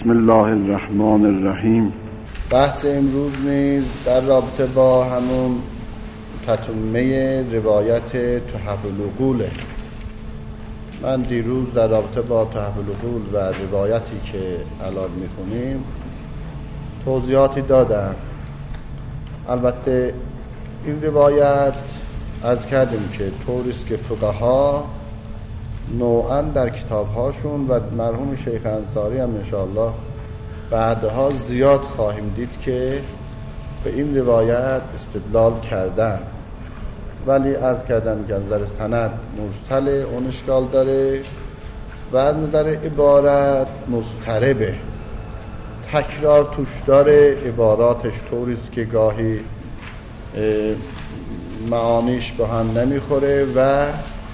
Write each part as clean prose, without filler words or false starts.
بسم الله الرحمن الرحیم. بحث امروز نیز در رابطه با همون تتمه روایت تحف العقوله. من دیروز در رابطه با تحف العقول و روایتی که الان میخونیم توضیحاتی دادم. البته این روایت از کردیم که طوریست که فقها نوعا در کتابهاشون و مرحوم شیخ انصاری هم انشاءالله بعدها زیاد خواهیم دید که به این روایت استدلال کردن، ولی از کردن که از نظر سند مرسل اون اشکال داره و از نظر عبارت مضطربه، تکرار توش داره، عباراتش طوریست که گاهی معانیش با هم نمیخوره و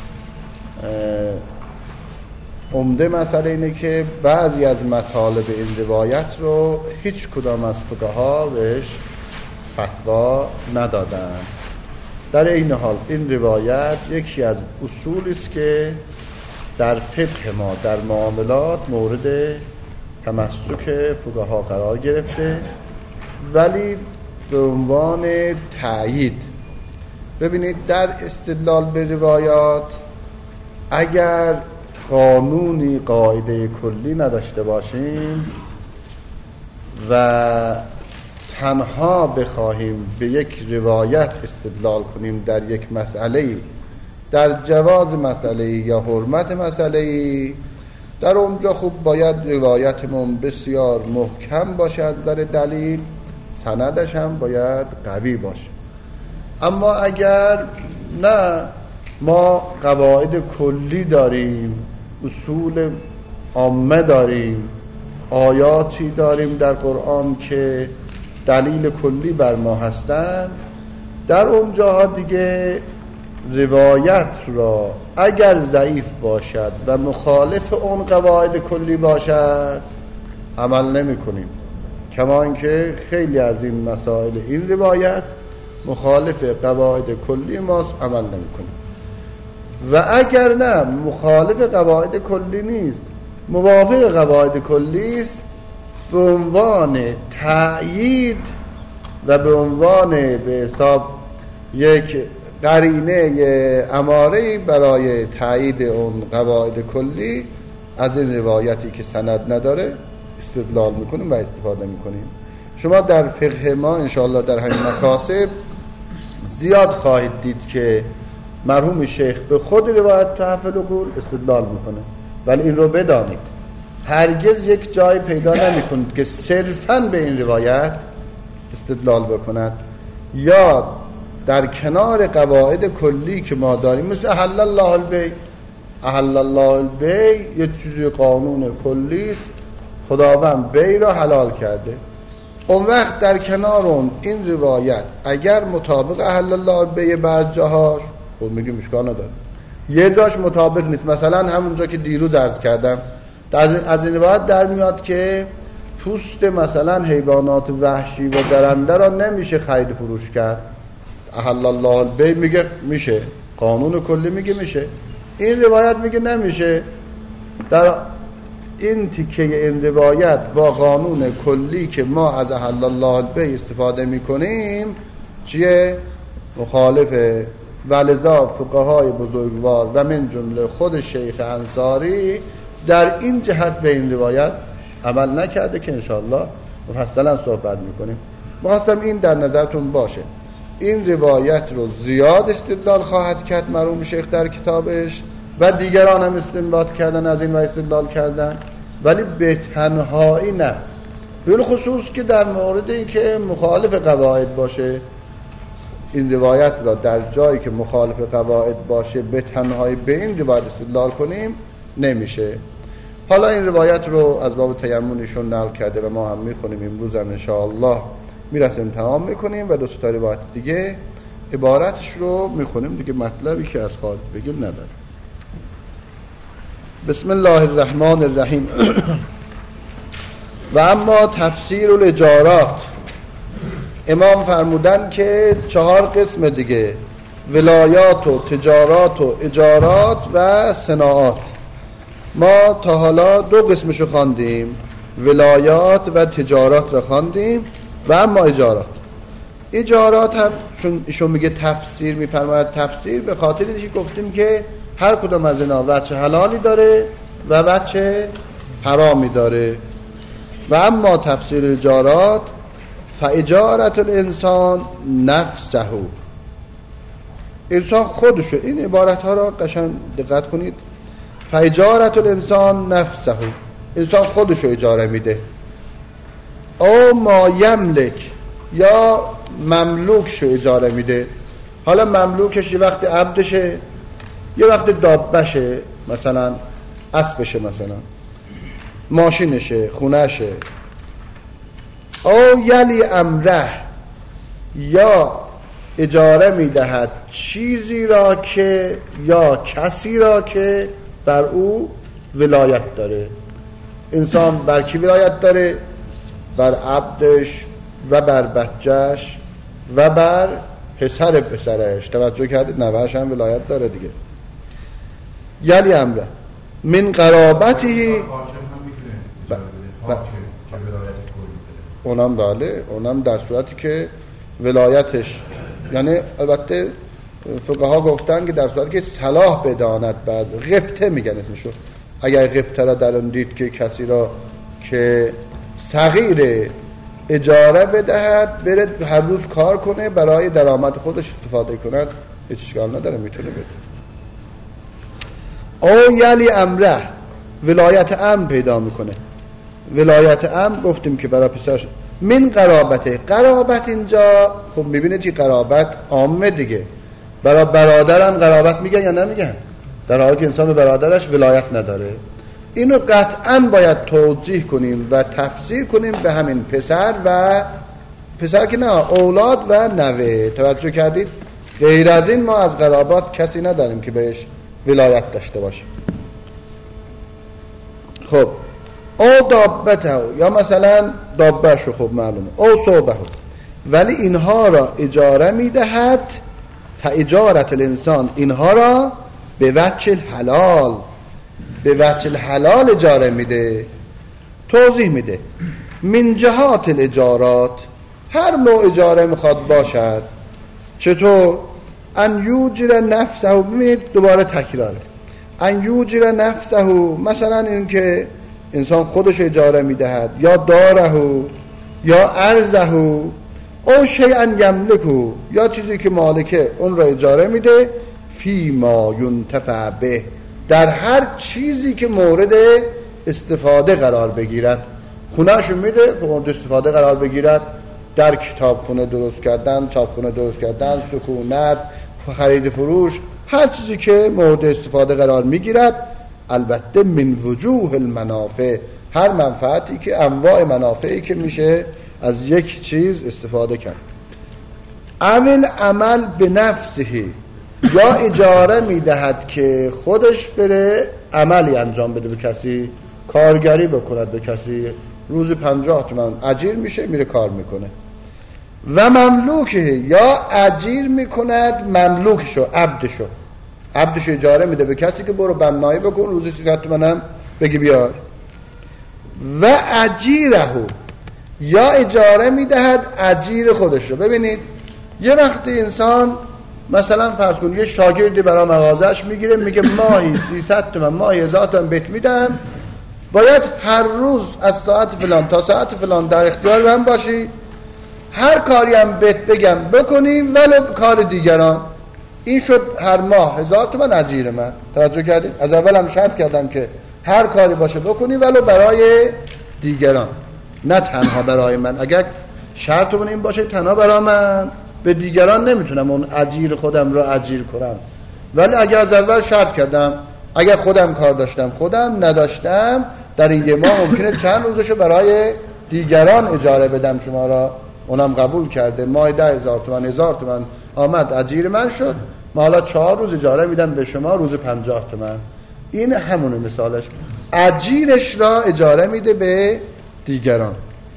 عمده مسئله اینه که بعضی از مطالب این روایت رو هیچ کدام از فقها بهش فتوا ندادن. در این حال این روایت یکی از اصولی است که در فقه ما در معاملات مورد تمسک فقها قرار گرفته، ولی به عنوان تأیید. ببینید در استدلال به روایات اگر قانونی قاعده کلی نداشته باشیم و تنها بخواهیم به یک روایت استدلال کنیم در یک مسئله، در جواز مسئله یا حرمت مسئله، در اونجا خوب باید روایتمون بسیار محکم باشد در دلیل، سندش هم باید قوی باشه. اما اگر نه، ما قواعد کلی داریم، اصول عامه داریم، آیاتی داریم در قرآن که دلیل کلی بر ما هستند، در اونجاها دیگه روایت را اگر ضعیف باشد و مخالف اون قواعد کلی باشد عمل نمی کنیم. کما اینکه خیلی از این مسائل این روایت مخالف قواعد کلی ماست، عمل نمی کنیم. و اگر نه مخالف قواعد کلی نیست، موافق قواعد کلی است، به عنوان تأیید و به عنوان به حساب یک قرینه اماره برای تأیید اون قواعد کلی از این روایتی که سند نداره استدلال میکنیم و استفاده میکنیم. شما در فقه ما انشاءالله در همین مکاسب زیاد خواهید دید که مرحوم شیخ به خود روایت تحف العقول استدلال میکنه، ولی این رو بدانید هرگز یک جای پیدا نمیکنید که صرفاً به این روایت استدلال بکند یا در کنار قواعد کلی که ما داریم، مثل احل الله البیع. احل الله البیع یه چیزی قانون کلی است، خداوند بیع را حلال کرده. اون وقت در کنار اون این روایت اگر مطابق احل الله البیع بعض جاهاش خود میگیم اشکال نداره، یه جاش مطابق نیست. مثلا همونجا که دیروز عرض کردم از این روایت در میاد که پوست مثلا حیوانات وحشی و درنده را نمیشه خرید فروش کرد. احل الله البیع میگه میشه، قانون کلی میگه میشه، این روایت میگه نمیشه. در این تیکه این روایت با قانون کلی که ما از احل الله البیع استفاده میکنیم چیه؟ مخالفه. ولذا فقهای بزرگوار و من جمله خود شیخ انصاری در این جهت به این روایت عمل نکرده که انشاءالله مفصلا صحبت میکنیم. خواستم این در نظرتون باشه. این روایت رو زیاد استدلال خواهد کرد مرحوم شیخ در کتابش و دیگران هم استنباط کردن از این و استدلال کردن، ولی به تنهایی نه. بالخصوص که در مورد این که مخالف قواعد باشه، این روایت را در جایی که مخالف قواعد باشه به تنهایی به این روایت استدلال کنیم نمیشه. حالا این روایت رو از باب تیمونشون نقل کرده و ما هم میخونیم، امروز هم انشاءالله میرسیم تمام میکنیم و دو تا روایت دیگه عبارتش رو میخونیم دیگه، مطلبی که از خارج بگیم نداره. بسم الله الرحمن الرحیم. و اما تفسیر الاجارات، امام فرمودن که 4 قسم دیگه، ولایات و تجارات و اجارات و صناعات. ما تا حالا 2 قسمشو خواندیم، ولایات و تجارات را خواندیم. و اما اجارات هم چون ایشون میگه تفسیر میفرماید، تفسیر به خاطر اینکه گفتیم که هر کدوم از اینا وجه حلالی داره و وجه حرامی داره. و اما تفسیر اجارات فاجارت الانسان نفسه، انسان خودشو، این عبارت ها را قشنگ دقت کنید، فاجارت الانسان نفسه، انسان خودشو اجاره میده. او ما یملک، یا مملوکشو اجاره میده. حالا مملوکش یه وقت عبدشه، یه وقت دابشه، مثلا اسبشه، مثلا ماشینشه، خونهشه. او یلی امره، یا اجاره میدهد چیزی را که یا کسی را که بر او ولایت داره. انسان بر کی ولایت داره؟ بر عبدش و بر بچهش و بر پسرش. توجه کردید؟ نوهش هم ولایت داره دیگه. یلی امره من قرابتی، اونم بله، اونم در صورتی که ولایتش، یعنی البته فقها گفتن که در صورتی که صلاح بداند، بعد غبطه میگن اسمشو، اگر غبطه را در اون دید که کسی را که صغیر اجاره بدهد، بره هر روز کار کنه برای درآمد خودش استفاده کند، هیچ اشکال نداره، میتونه بده. او یلی امره، ولایت امر پیدا میکنه. ولایت امر گفتیم که برای پسرش. من قرابته، قرابت اینجا خب میبینه چی؟ قرابت عامه دیگه. برای برادرم قرابت میگن یا نمیگن؟ در حالی که انسان به برادرش ولایت نداره. اینو قطعا باید توجیه کنیم و تفسیر کنیم به همین پسر که نه، اولاد و نوه. توجه کردید؟ غیر از این ما از قرابات کسی نداریم که بهش ولایت داشته باشه. خب او دابته، یا مثلا دابهشو، خب معلومه، او صوبه، ولی اینها را اجاره میدهد. فاجارت الانسان، اینها را به وجه الحلال، به وجه الحلال اجاره میده. توضیح میده من جهات الاجارات، هر نوع اجاره میخواد باشد. چطور؟ ان یوجر نفسه، ببینید دوباره تکراره، ان یوجر نفسه، مثلا این که انسان خودش اجاره میدهد، یا داره، یا ارزه، او شیئا یملکه، یا چیزی که مالکه اون را اجاره میده. فی ما ینتفع به، در هر چیزی که مورد استفاده قرار بگیرد. خونهشو میده مورد استفاده قرار بگیرد، در کتابخونه درست کردن، چاپخونه درست کردن، سکونت، خرید فروش، هر چیزی که مورد استفاده قرار میگیرد. البته من وجوه المنافع، هر منفعتی که، انواع منافعی که میشه از یک چیز استفاده کرد. اول عمل به نفسه، یا اجاره میدهد که خودش بره عملی انجام بده به کسی، کارگری بکند به کسی، روز 50 تومن اجیر میشه، میره کار میکنه. و مملوکه، یا اجیر میکند مملوکشو، عبدشو اجاره میده به کسی که برو بنایی بکن، روزی 300 تومن هم بگی بیار. و اجیره، یا اجاره میدهد اجیر خودشو. ببینید یه وقتی انسان مثلا فرض کن یه شاگردی برای مغازهش میگیره، میگه ماهی 300 تومن، ماهی 1000 تومن بهت میدم، باید هر روز از ساعت فلان تا ساعت فلان در اختیار من باشی، هر کاری هم بهت بگم بکنی ولو کار دیگران. این شد هر ماه 1000 تومن اجیر من. توجه کردید؟ از اول هم شرط کردم که هر کاری باشه بکنی ولو برای دیگران، نه تنها برای من. اگر شرطمون این باشه تنها برای من، به دیگران نمیتونم اون اجیر خودم رو اجیر کنم. ولی اگر از اول شرط کردم، اگر خودم کار داشتم خودم، نداشتم در این یه ماه ممکنه چند روزشو برای دیگران اجاره بدم شما را، اونم قبول کرده، ماه 10,000 تومن 1000 تومن آمد اجیر من شد، ما حالا 4 روز اجاره میدم به شما، روز 50 تومن. این همونه مثالش، اجیرش را اجاره میده به دیگران.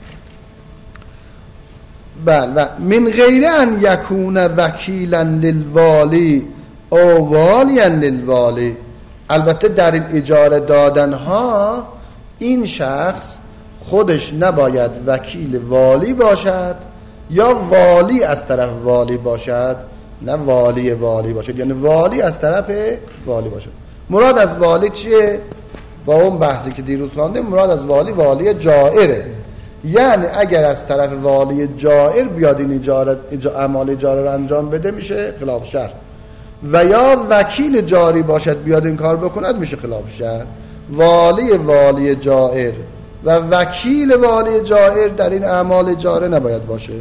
بله. من غیر ان یکون وکیلا للوالی او والیا للوالی، البته در این اجاره دادن ها این شخص خودش نباید وکیل والی باشد یا والی از طرف والی باشد، نه والی باشد، یعنی والی از طرف والی باشد. مراد از والی چیه؟ با اون بحثی که دیروز خواندیم، مراد از والی جائره. یعنی اگر از طرف والی جائر بیاد این اعمال اجاره رو انجام بده میشه خلاف شرع، و یا وکیل جاری باشد بیاد این کار بکند میشه خلاف شرع. والی جائر و وکیل والی جائر در این اعمال اجاره نباید باشه.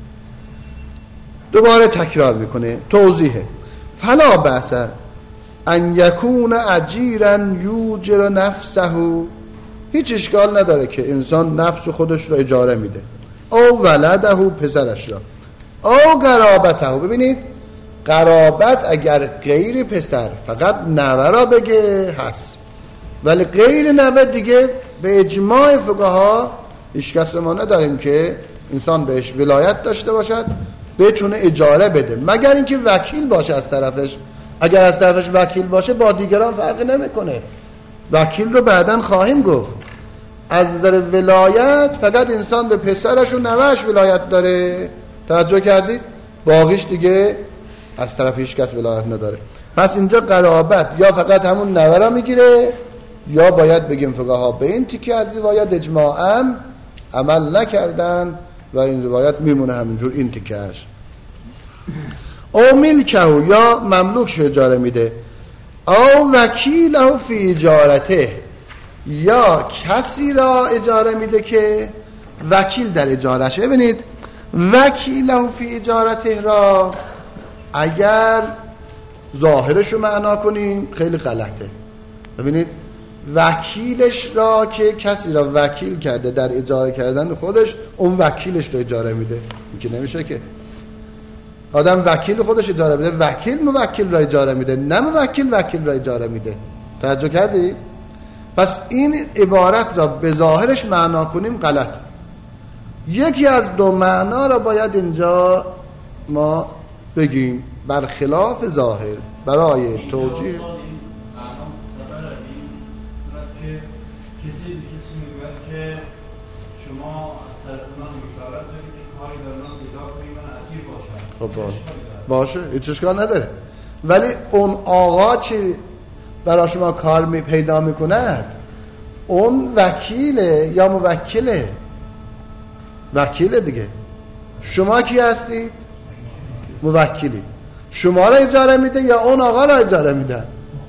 دوباره تکرار میکنه توضیحه. فلا بأس ان یکون اجیرا یوجر نفسه، هیچ اشکال نداره که انسان نفس خودش رو اجاره میده، او ولده پسرش را، او قرابته. ببینید قرابت اگر غیر پسر فقط نوه را بگه هست، ولی غیر نوه دیگه به اجماع فقها هیچ کس ما نداریم که انسان بهش ولایت داشته باشد بتونه اجاره بده، مگر اینکه وکیل باشه از طرفش. اگر از طرفش وکیل باشه با دیگران فرقی نمیکنه. وکیل رو بعداً خواهیم گفت. از نظر ولایت فقط انسان به پسرش و نوهش ولایت داره، توجه کردید؟ باقیش دیگه از طرف هیچ کس ولایت نداره. پس اینجا قرابت یا فقط همون نوه را میگیره، یا باید بگیم فقها به این تیکه از روایت اجماعاً عمل نکردن و این روایت میمونه همینجور این تیکهش. او ملکه، یا مملوکش اجاره میده، او وکیله فی اجارته، یا کسی را اجاره میده که وکیل در اجارشه. ببینید وکیله فی اجارته را اگر ظاهرش رو معنا کنیم خیلی غلطه. ببینید وکیلش را که کسی را وکیل کرده در اجاره کردن خودش، اون وکیلش رو اجاره میده، این که نمیشه که آدم وکیل خودش اجاره میده، وکیل موکل را اجاره میده، نه موکل وکیل را اجاره میده. توجه کردی؟ پس این عبارت را به ظاهرش معنا کنیم غلط. یکی از دو معنا را باید اینجا ما بگیم برخلاف ظاهر برای توجیه. خب باشه هیچ اشکال نداره، ولی اون آقا چی برای شما کار پیدا میکند؟ اون وکیله یا موکله؟ وکیله دیگه. شما کی هستید؟ موکلی. شما را اجاره میده یا اون آقا را اجاره میده؟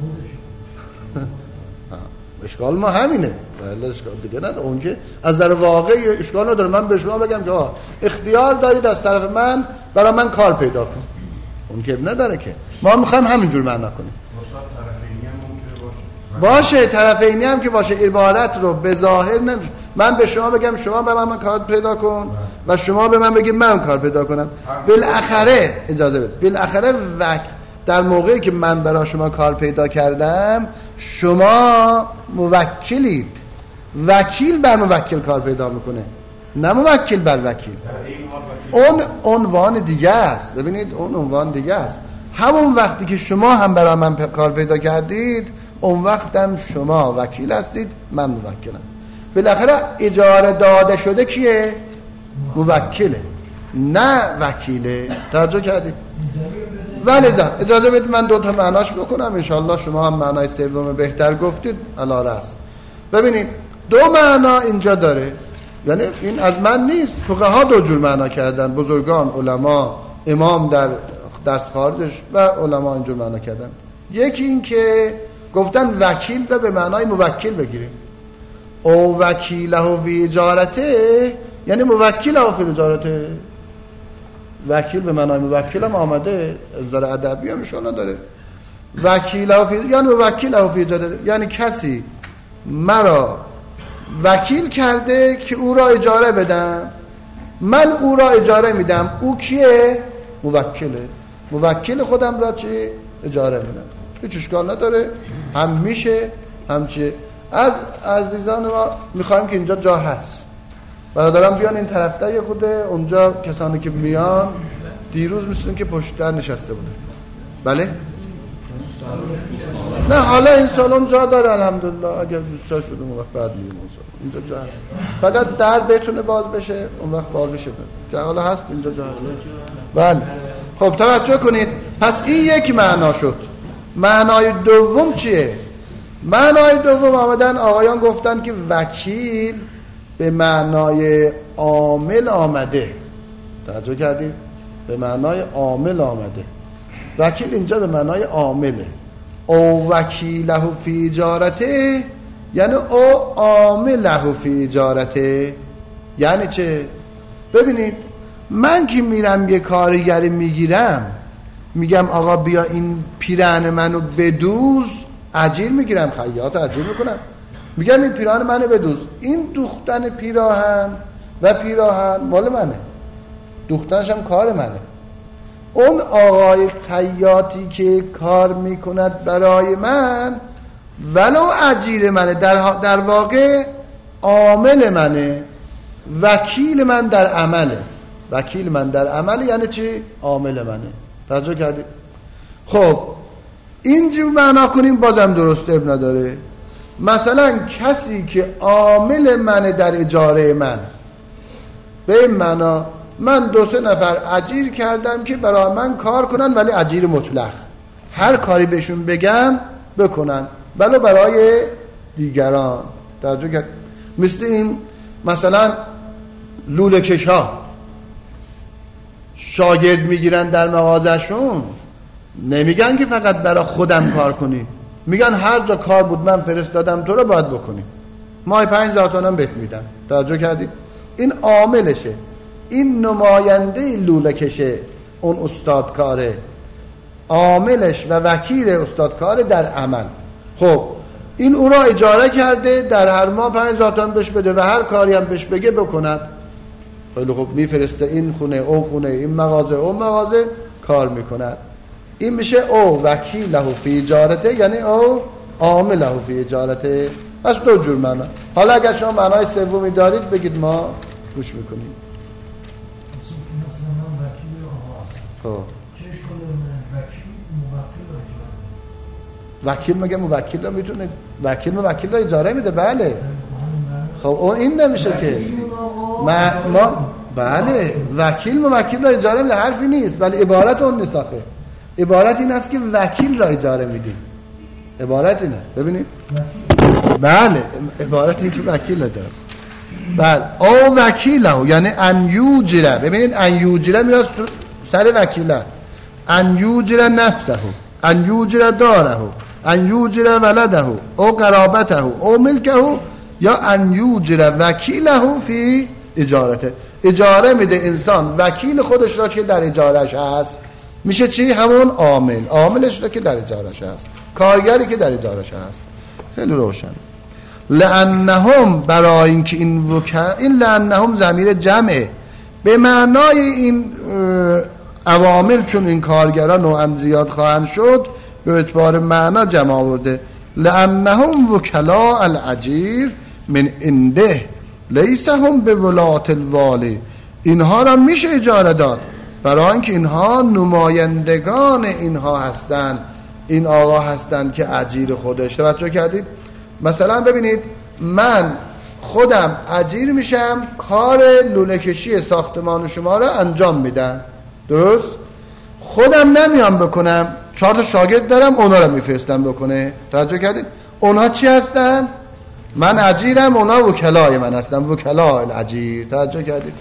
اشکال ما همینه، ولی اشکال دیگه نداره. اون که از در واقعی اشکال نداره من به شما بگم که اختیار دارید از طرف من برای من کار پیدا کن، اون که نداره که. ما میخوایم همینجور معنا کنیم. باشه طرفینی هم که باشه، عبارت رو به ظاهر نمیشه. من به شما بگم شما به من کار پیدا کن و شما به من بگید من کار پیدا کنم. بالاخره اجازه بده، بالاخره در موقعی که من برای شما کار پیدا کردم شما موکلید. وکیل بر موکل کار پیدا میکنه، نه موکل بر وکیل. اون عنوان دیگه است. ببینید اون عنوان دیگه است. همون وقتی که شما هم برای من کار پیدا کردید اون وقتم شما وکیل هستید، من موکلم. بالاخره اجاره داده شده کیه؟ موکله، نه وکیله. توجه کردید؟ ولی اجازه بدید من دو تا معناش بکنم، انشالله شما هم معنای سوم بهتر گفتید علی رأس. ببینید دو معنا اینجا داره، یعنی این از من نیست، فقها دو جور معنا کردن، بزرگان علما، امام در درس خارجش و علما اینجور معنا کردن. یکی این که گفتن وکیل را به معنای موکل بگیریم، او وکیله فی اجارته، یعنی موکله فی اجارته. وکیل به معنای موکل هم آمده، از نظر ادبی هم اشاره داره. وکیله فی یعنی موکله فی اجارته، یعنی کسی مرا وکیل کرده که او را اجاره بدم، من او را اجاره میدم. او کیه؟ موکله. موکل خودم را چی؟ اجاره میدم. هیچ اشکال نداره، هم میشه هم چی. از عزیزان ما میخوایم که اینجا جا هست، برادران بیان این طرف‌تر یه خود اونجا کسانی که میان دیروز مثل که پشت در نشسته بوده. بله؟ نه حالا این سالن جا داره الحمدلله، اگر دوست شده اون وقت بعد میریم اون سالن. اینجا جا هست، فقط در بتونه باز بشه اون وقت باز بشه. حالا هست اینجا جا هست. بله خب توجه کنید. پس این یک معنا شد. معنای دوم چیه؟ معنای دوم آمدن آقایان گفتن که وکیل به معنای عامل آمده. توجه کردید؟ به معنای عامل آمده. وکیل اینجا به معنای عامله. او وکیله فی اجارته، یعنی او عامله فی اجارته. یعنی چه؟ ببینید من که میرم یه کارگری میگیرم، میگم آقا بیا این پیراهن منو بدوز، اجیر میگیرم، خیاط اجیر میکنم، میگم این پیراهن منو بدوز. این دوختن پیراهن و پیراهن مال منه، دوختنش هم کار منه. اون آقای خیاطی که کار میکند برای من ولو اجیر منه، در واقع عامل منه، وکیل من در عمله. وکیل من در عمله یعنی چی؟ عامل منه. توجه کردید؟ خب اینجور معنا کنیم بازم درست اب نداره. مثلا کسی که عامل منه در اجاره من، به این معنا من 2-3 نفر اجیر کردم که برای من کار کنن، ولی اجیر مطلق، هر کاری بهشون بگم بکنن، ولی برای دیگران. توجه کرد؟ مثل این مثلا لوله کشا شاگرد میگیرن در مغازشون، نمیگن که فقط برای خودم کار کنی، میگن هر جا کار بود من فرستادم تو رو باید بکنی، ماه 5,000 تومان بهت میدم. توجه کردی؟ این عاملشه، این نماینده لوله کشه، اون استادکاره، عاملش و وکیل استادکاره در عمل. خب این او را اجاره کرده، در هر ماه 5,000 تومان بهش بده و هر کاری هم بهش بگه بکند. خیلی خوب، میفرسته این خونه او خونه، این مغازه او مغازه، کار میکند. این میشه او وکیله فی اجارته، یعنی او عامله فی اجارته. پس دو جور معنا. حالا اگر شما معنای سومی دارید بگید، ما گوش میکنیم. خب وکیل مگه موکل رو میتونه، وکیل موکل رو اجاره میده؟ بله. خب اون این نمیشه که ما بله وکیل موکل رو اجاره میده، حرفی نیست، ولی عبارت اون نیست. آخه عبارت این است که وکیل را اجاره میدیم، عبارت اینه. ببینید بله عبارت این که وکیل اجاره. بله او وکیله یعنی ان یوجره. ببینید ان یوجره میاد سر وکیله، ان یوجره نفسه، ان یوجره داره، ان یوجره ولده او قرابته او ملکه، یا ان یوجره وکیله فی اجارته. اجاره میده انسان وکیل خودش را که در اجارش هست، میشه چی؟ همون عامل، عاملش را که در اجارش هست، کارگری که در اجارش هست. خیلی روشن. لانهم، برای اینکه این لانهم ضمیر جمعه، به معنای این عوامل، چون این کارگران نوعا زیاد خواهند شد، به اعتبار معنا جمع آورده. لانهم وکلاء الاجیر من عنده لیس هم به ولات الوالی. اینها را میشه اجاره داد برای اینکه اینها نمایندگان اینها هستند، این آقا هستند که اجیر خودش. توجه کردید؟ مثلا ببینید من خودم اجیر میشم، کار لوله کشی ساختمان شما را انجام میدم، درست؟ خودم نمیام بکنم، 4 تا شاگرد دارم اونا را میفرستم بکنه. توجه کردید؟ اونها چی هستن؟ من اجیرم، اونا وکلای من هستن، وکلاء الاجیر. توجه کردید؟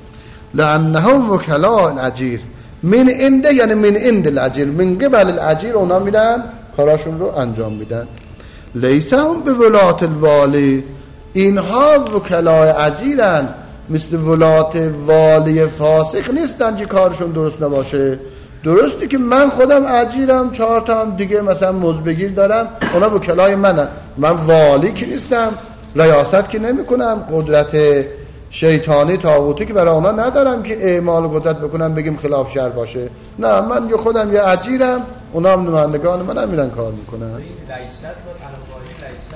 لانهم وکلاء الاجیر من عنده، یعنی من عند الاجیر، من قبل الاجیر، اونا میرن کاراشون رو انجام میدن. لیس هم به ولات الوالی، اینها وکلاء اجیرن، مثل ولات والی فاسق نیستن که کارشون درست نباشه. درسته که من خودم اجیرم، 4 تا هم دیگه مثلا مزبگیر دارم، اونا وکلای منن، من والی که نیستم، ریاست که نمی کنم، قدرت شیطانی طاغوتی که برای اونا ندارم که اعمال قدرت بکنم بگیم خلاف شرع باشه. نه، من یه خودم یه اجیرم، اونا هم نمایندگان منم میرن کار میکنن. این لیست بود علمای لیست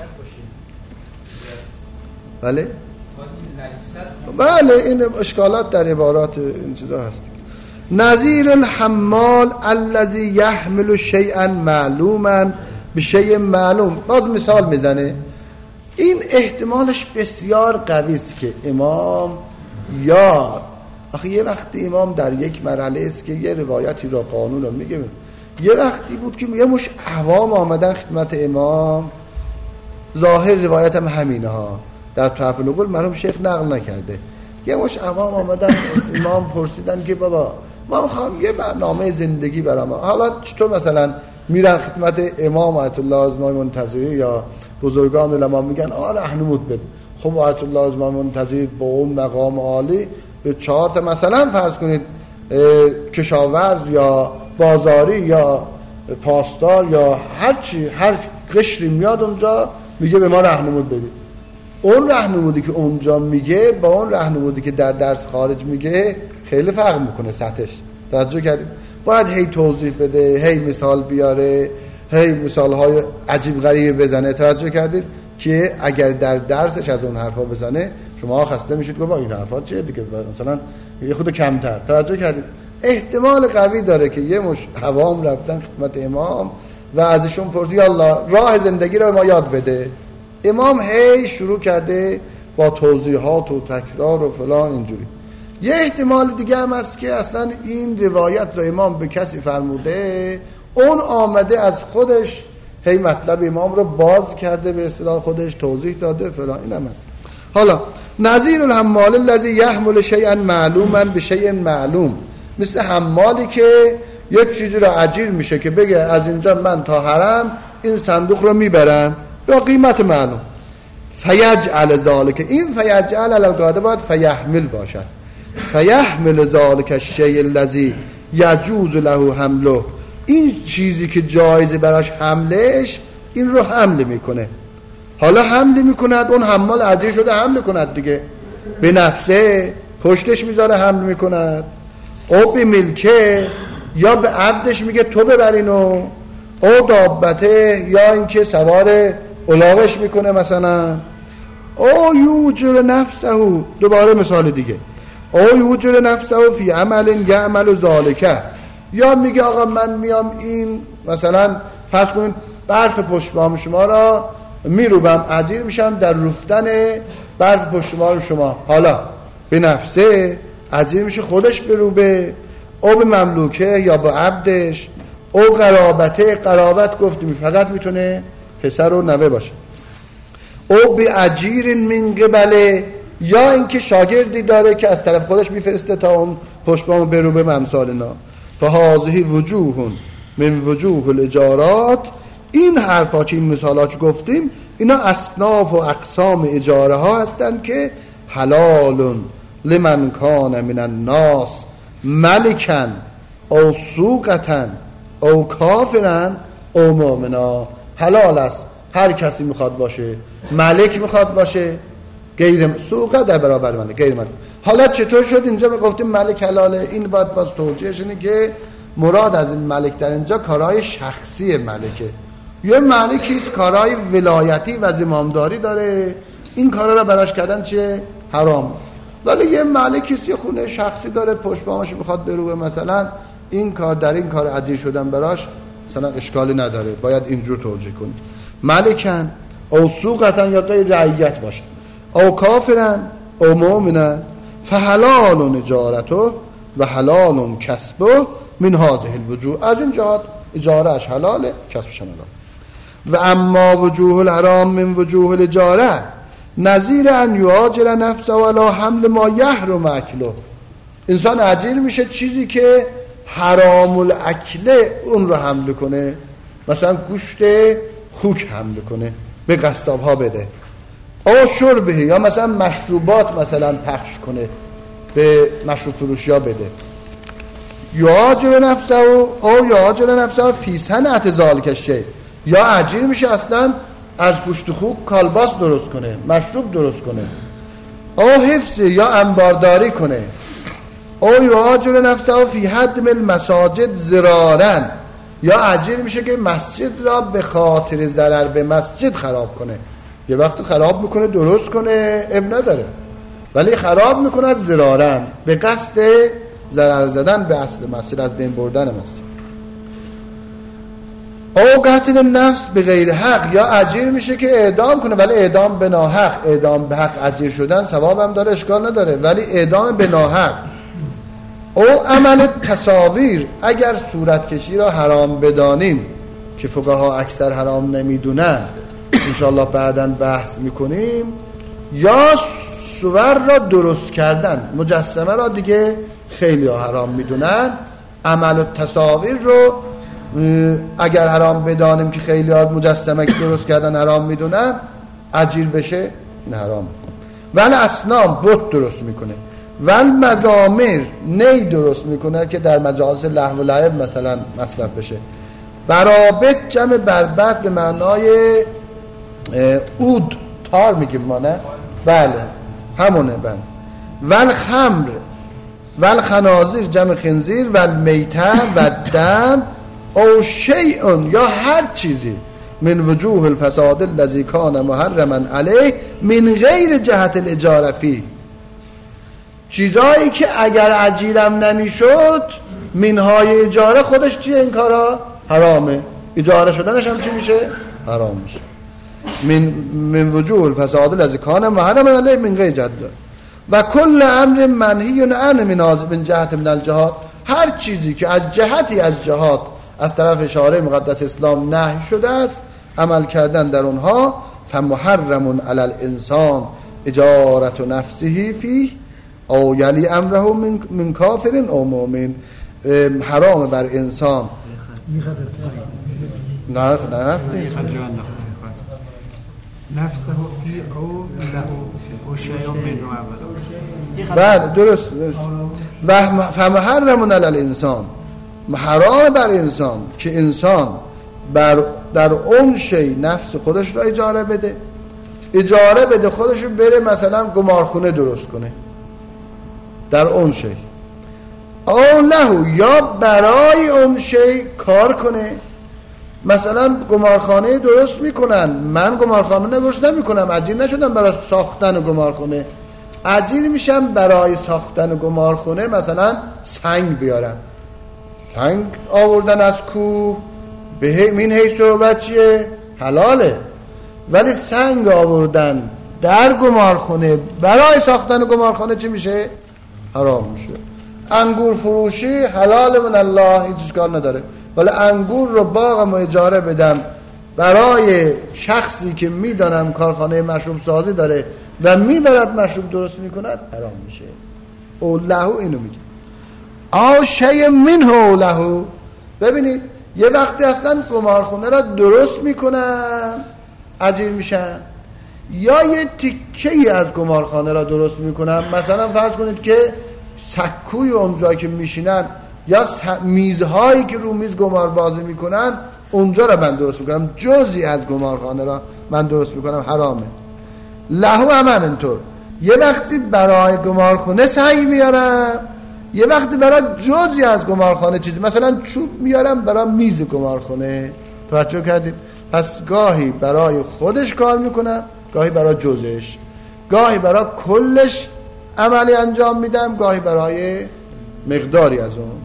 باشیم. بله بله، این اشکالات در عبارات این چیزا هست. نظیر الحمال الذي يحمل شيئا معلوما بشيء معلوم. باز مثال میزنه، این احتمالش بسیار قوی است که امام یا آخه یه وقتی امام در یک مرحله است که یه روایتی را قانون رو میگه، یه وقتی بود که یه مش عوام آمدن خدمت امام، ظاهر روایت هم همینه ها، در تحف العقول مرحوم شیخ نقل نکرده، یه مش عوام آمدن امام پرسیدن که بابا ما میخوام یه برنامه زندگی برام، حالا چطور مثلا میرن خدمت امام آیت الله ازمای منتظری یا بزرگان علما میگن راهنمود بده. خب آیت الله ازمای منتظری با اون مقام عالی به 4 تا مثلا فرض کنید کشاورز یا بازاری یا پاسدار یا هر قشری میاد اونجا میگه به ما راهنمود بدید. اون راهنمودی که اونجا میگه با اون راهنمودی که در درس خارج میگه خیلی فرق میکنه سطحش. توجه کردید؟ باید هی توضیح بده، هی مثال بیاره، هی مثالهای عجیب غریب بزنه. توجه کردید که اگر در درسش از اون حرفا بزنه شما خسته میشید که با این حرفا چیه دیگه، مثلا یه خود کمتر. توجه کردید؟ احتمال قوی داره که یه مش عوام رفتن خدمت امام و ازشون پرسید الله راه زندگی رو ما یاد بده. امام هی شروع کرده با توضیحات و تکرار و فلان اینجوری. یه احتمال دیگه هم هست که اصلا این روایت رو امام به کسی فرموده، اون آمده از خودش هی مطلب امام رو باز کرده، به اصطلاح خودش توضیح داده فلان. این هم هست. حالا نظیر الحمال الذی یحمل شیئا معلوما بشیء معلوم، مثل حمالی که یک چیزی رو اجیر میشه که بگه از اینجا من تا حرم این صندوق رو میبرم با قیمت معلوم، فیجعل ذالک، این فیجعل علی القاعده باید فیحمل باشد، فیحمل ذالک الشیء الذی یجوز له حمله، این چیزی که جایزه براش حملش این رو حمل میکنه. حالا حمل میکند، اون حمال اجیر شده حمل کند دیگه، به نفسه پشتش میذاره حمل میکند، او به ملکه یا به عبدش میگه تو ببرینو، او دابته یا اینکه سوار الاغش میکنه مثلا، او یوجر نفسه، دوباره مثال دیگه، او یوجر نفسه فی عمل یعمل ذالکه، یا میگه آقا من میام این مثلا فرض کنید برف پشت بام شما را میروبم، اجیر میشم در رفتن برف پشت بام شما، حالا به نفسه اجیر میشه خودش بروبه، او به مملوکه یا به عبدش، او قرابته، قرابت گفتیم فقط میتونه پسر و نوه باشه، او به اجیر من قبله، یا اینکه شاگردی داره که از طرف خودش میفرسته تا اون پشت بامو بروبه ممثال اینا. فهذه وجوه من وجوه الاجارات، این حرفا که این مثالات گفتیم اینا اصناف و اقسام اجاره ها هستند که حلال لمن کان من الناس ملکا او سوقتا او کافرا او مؤمنا، حلال است هر کسی میخواد باشه، ملک میخواد باشه، غیر سوقه در برابر ملک، غیر ملک. حالا چطور شد اینجا گفتیم ملک حلاله؟ این باید باز توجیهش اینه که مراد از این ملک در اینجا کارهای شخصی ملکه. یه ملکیست کارهای ولایتی و زمامداری داره، این کارا رو براش کردن چیه؟ حرام. ولی یه ملکیست یه خونه شخصی داره، پشت بامش میخواد بروه مثلا، این کار در این کار اجیر شدن براش مثلا اشکالی نداره، باید اینجور توجیه کنیم. ملکن او سوقتا یا غیر رعیت باشه، او کافرن او مؤمنن، فحلال اجارته و حلال کسبه من هذه الوجوه، از این جهات اجاره اش حلاله، کسبش حلاله. و اما وجوه الحرام من وجوه الاجاره نظیر ان یؤاجر نفسه ولا حمل ما یحرم اکله، انسان اجیر میشه چیزی که حرام الاکله اون رو حمل کنه، مثلا گوشت خوک حمل کنه به قصاب ها بده، او شربه، یا مثلا مشروبات مثلا پخش کنه به مشروب فروشی ها بده. یؤاجر نفسه او یؤاجر نفسه فی صنعت ذالک الشیء، یا اجیر میشه اصلا از گوشت خوک کالباس درست کنه، مشروب درست کنه، او حفظ یا انبارداری کنه، او یؤاجر نفسه فی هدم المساجد ضرارا، یا اجیر میشه که مسجد را به خاطر ضرر به مسجد خراب کنه. یه وقت خراب میکنه درست کنه اب نداره، ولی خراب میکنه ضرارا، به قصد ضرر زدن به اصل مسجد، از بین بردن مسجد. او قتل نفس به غیر حق، یا اجیر میشه که اعدام کنه ولی اعدام به ناحق. اعدام به حق اجیر شدن ثواب هم داره، اشکال نداره، ولی اعدام به ناحق. او عمل تصاویر، اگر صورتکشی را حرام بدانیم که فقها اکثر حرام نمیدونن، انشاءالله بعداً بحث میکنیم، یا صور را درست کردن، مجسمه را دیگه خیلی ها حرام میدونن. عمل تصاویر رو اگر حرام بدانیم که خیلی ها مجسمه که درست کردن حرام میدونن، اجیر بشه نه حرام. ولی اصنام بت درست میکنه، ولی مزامر نی درست میکنه که در مجالس لهو و لعب مثلا مصرف بشه. برابط جمع بربط به معنای عود تار میگیم ما، نه؟ بله همونه. بله. ول خمر ول خنازیر جمع خنزیر، ول میته و دم او شیء، یا هر چیزی من وجوه الفساد الذی کان محرما علیه من غیر جهت الاجاره فی، چیزایی که اگر اجیرم نمیشد منهای اجاره خودش چیه؟ این کارا حرامه، اجاره شدنش هم چی میشه؟ حرام میشه. من وجوه الفساد الذی کان محرما علیه من غیر جهت. و کل امر منهی عنه من جهت من الجهاد، هر چیزی که از جهتی از جهاد از طرف شارع مقدس اسلام نهی شده است عمل کردن در اونها، فمحرم علی الانسان اجارت نفسه فیه او یلی امره من کافر او مؤمن. حرام بر انسان نه نفسه فی او له او شیء منه. بله درست. و فمحرم علی الانسان، حرام بر انسان که انسان در اون شی نفس خودش را اجاره بده خودش رو بره مثلا گمارخونه درست کنه در اون شی، او له، یا برای اون شی کار کنه. مثلا گمارخانه درست میکنن، من گمارخانه درست نمیکنم، اجیر نشدم برای ساختن گمارخونه، اجیر میشم برای ساختن گمارخونه. مثلا سنگ بیارم، سنگ آوردن از کوه به من حیث و چیه حلاله، ولی سنگ آوردن در گمارخونه برای ساختن گمارخانه چی میشه؟ حرام میشه. انگور فروشی حلال من الله، هیچ اشکال نداره، ولی انگور رو باغم اجاره بدم برای شخصی که میدانم کارخانه مشروب سازی داره و میبرد مشروب درست میکند، حرام میشه. او لهو اینو میگه. او شیء منه لهو. ببینید یه وقتی اصلا گمارخونه را درست میکنن اجیر میشن، یا یه تیکه‌ای از گمارخانه را درست میکنن. مثلا فرض کنید که سکوی اونجا که میشینن یا میزهایی که رو میز گمار بازی میکنن اونجا را من درست میکنم، جزئی از گمارخانه را من درست میکنم، حرامه. لهو هم همینطور، یه وقتی برای گمارخانه سنگ میارم، یه وقتی برای جزئی از گمارخانه چیزی، مثلا چوب میارم برای میز گمارخانه. توجه کردید؟ پس گاهی برای خودش کار میکنم، گاهی برای جزش، گاهی برای کلش عملی انجام میدم، گاهی برای مقداری از اون.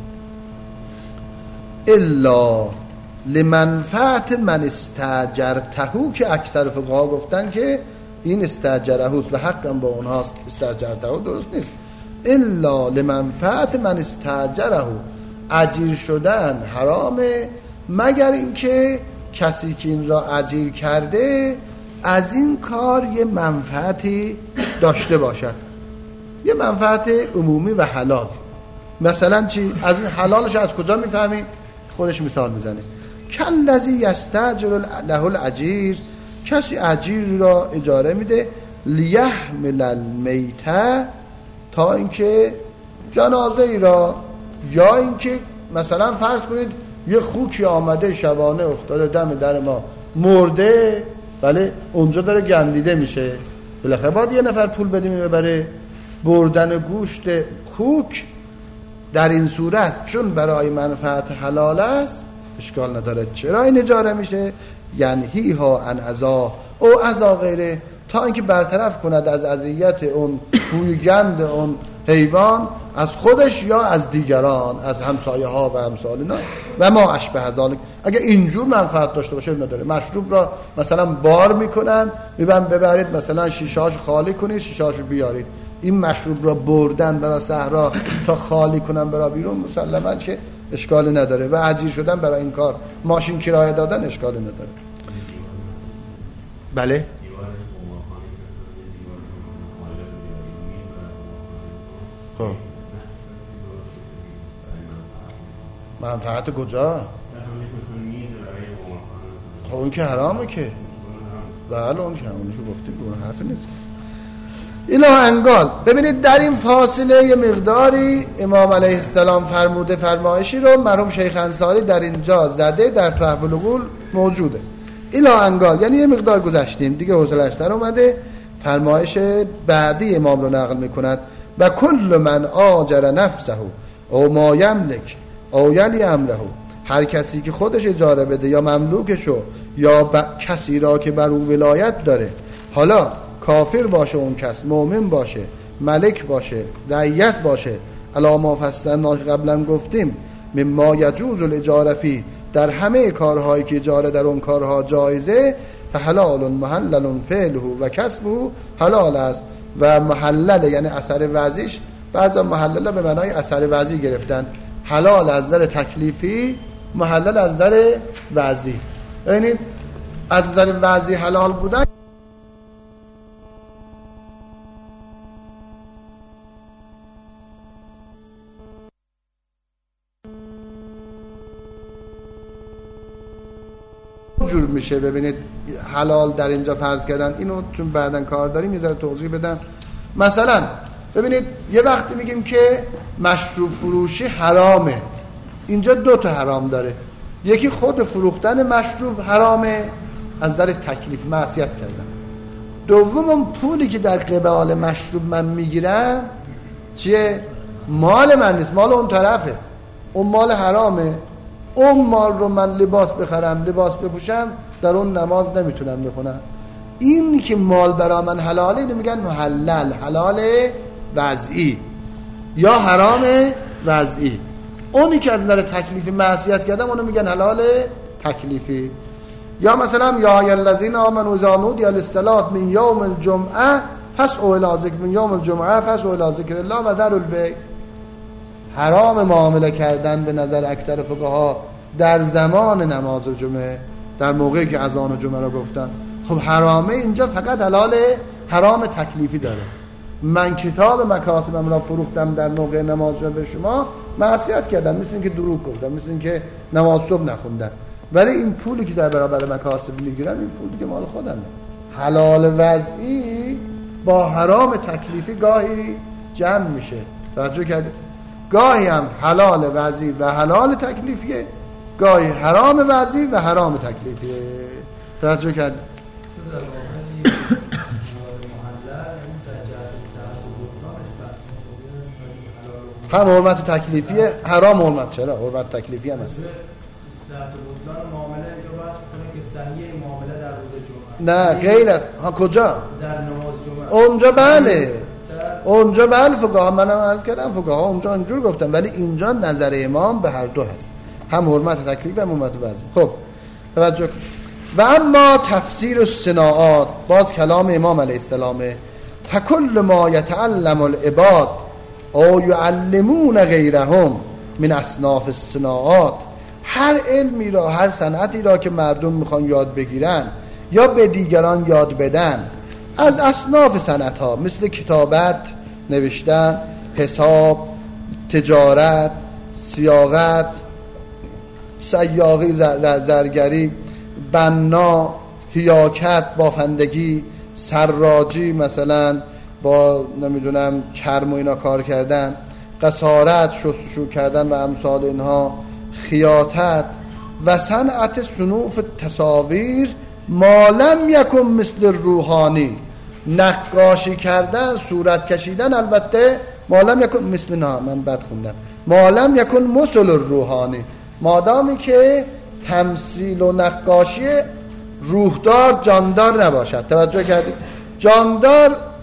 الا لمنفعت من استاجرته، که اکثر فقها گفتن که این استاجرهوست و حقم با اونهاست، استاجرته درست نیست. الا لمنفعت من استاجره، اجیر شدن حرامه مگر اینکه کسی که این را اجیر کرده از این کار یه منفعتی داشته باشد، یه منفعت عمومی و حلال. مثلا چی؟ از این حلالش از کجا میفهمیم؟ خودش مثال میزنه. کلذی یستاجر له الاجیر، کسی اجیر را اجاره میده لیحمل المیته، تا اینکه جنازه ای را، یا اینکه مثلا فرض کنید یه خوکی آمده شبانه افتاده دم در ما مرده، بله اونجا داره گندیده میشه، بالاخره باید یه نفر پول بدیم ببره بردن گوشت خوک. در این صورت چون برای منفعت حلال است اشکال نداره. چرا این اجاره میشه؟ یعنی ها ان ازا او ازا غیره، تا اینکه برطرف کند از اذیت اون بوی گند اون حیوان از خودش یا از دیگران، از همسایه ها و امثال اینا و ما اشبه ذالک. اگه اینجور منفعت داشته باشه نداره. مشروب را مثلا بار میکنن، ببرید مثلا شیشه‌اش خالی کنید، شیشه‌اش بیارید. این مشروب را بردن برای صحرا تا خالی کنن برای بیرون مسلماً که اشکالی نداره و اجیر شدن برای این کار، ماشین کرایه دادن اشکالی نداره. بله خب منفعت کجا؟ خب اون که حرامه که. بله اون که گفتیم اون حرف نیست. اینا انگال ببینید در این فاصله یه مقداری امام علیه السلام فرموده فرمایشی رو مرحوم شیخ انصاری در اینجا زده، در تحف العقول موجوده. اینا انگال یعنی یه مقدار گذشتیم دیگه، حوصله‌اش سر اومده. فرمایش بعدی امام رو نقل میکند و کل من آجر نفسه او ما یملک او یلی امره، هر کسی که خودش اجاره بده یا مملوکشو یا کسی را که بر او ولایت داره، حالا کافر باشه اون کس، مؤمن باشه، ملک باشه، رعیت باشه، علی ما فصلنا قبلا گفتیم مما یجوز الاجاره فی، در همه کارهایی که اجاره در اون کارها جایزه، فحلال محلل فعله و کسبه حلال است و محلل یعنی اثر وضعیش، بعضا محلل به معنای اثر وضعی گرفتن، حلال از در تکلیفی، محلل از در وضعی. یعنی از در وضعی حلال بودن جور میشه. ببینید حلال در اینجا فرض کردن، اینو چون بعداً کار داریم یه ذره توضیح بدم. مثلا ببینید یه وقتی میگیم که مشروب فروشی حرامه، اینجا دو تا حرام داره. یکی خود فروختن مشروب حرامه از در تکلیف، معصیت کردن. دوم اون پولی که در قبال مشروب من میگیرم چیه؟ مال من نیست، مال اون طرفه، اون مال حرامه. اون مال رو من لباس بخرم، لباس بپوشم، در اون نماز نمیتونم بخونم. این که مال برای من حلاله اینو میگن محلل، حلال وضعی یا حرام وضعی. اونی که از نظر تکلیفی معصیت کردم اونو میگن حلال تکلیفی. یا مثلا یا الذین آمنوا اذا نودی للصلاة من یوم الجمعه فاسعوا الی ذکر من یوم الجمعه فاسعوا الی ذکر الله و ذروا البیع. حرام معامله کردن به نظر اکثر فقها در زمان نماز جمعه، در موقعی که اذان جمعه رو گفتن. خب حرامه اینجا فقط حلال حرام تکلیفی داره. من کتاب مکاسبم را فروختم در موقع نماز جمعه به شما، معصیت کردم، مثل اینکه دروغ گفتم، مثل اینکه نماز صبح نخوندم. ولی این پولی که در برابر مکاسب میگیرم این پولی که مال خودمه. حلال وضعی با حرام تکلیفی گاهی جمع میشه. توجه کردید؟ گاهی هم حلال وضعی و حلال تکلیفیه، گاهی حرام وضعی و حرام تکلیفیه. توجه کردید؟ هم حرمت تکلیفیه، حرام حرمت. چرا؟ حرمت تکلیفی هم هست. نه غیر است. ها کجا؟ در نماز جمعه. اونجا بله. اونجا بله فقها، منم عرض کردم فقها اونجا اینجور گفتم، ولی اینجا نظر امام به هر دو هست، هم حرمت تکلیف هم حرمت وضعی. خب توجه کن. و اما تفسیر الصناعات، باز کلام امام علیه السلامه، فکل ما یتعلم العباد او یعلمون غیرهم من اصناف الصناعات، هر علمی را، هر صنعتی را که مردم میخوان یاد بگیرن یا به دیگران یاد بدن از اصناف صنعت ها، مثل کتابت، نوشتن، حساب، تجارت، سیاقت، سیاقی، زرگری، بنا، حیاکت، بافندگی، سراجی، مثلا با نمیدونم چرم و اینا کار کردن، قصارت، شستشو کردن و امثال اینها، خیاطت و صنعت صنوف تصاویر، ما لم یکن مثل روحانی، نقاشی کردن، صورت کشیدن، البته ما لم یکن مثل، نه من بد خوندم، ما لم یکن مثل روحانی، مادامی که تمثیل و نقاشی روحدار جاندار نباشد. توجه کردید؟ جاندار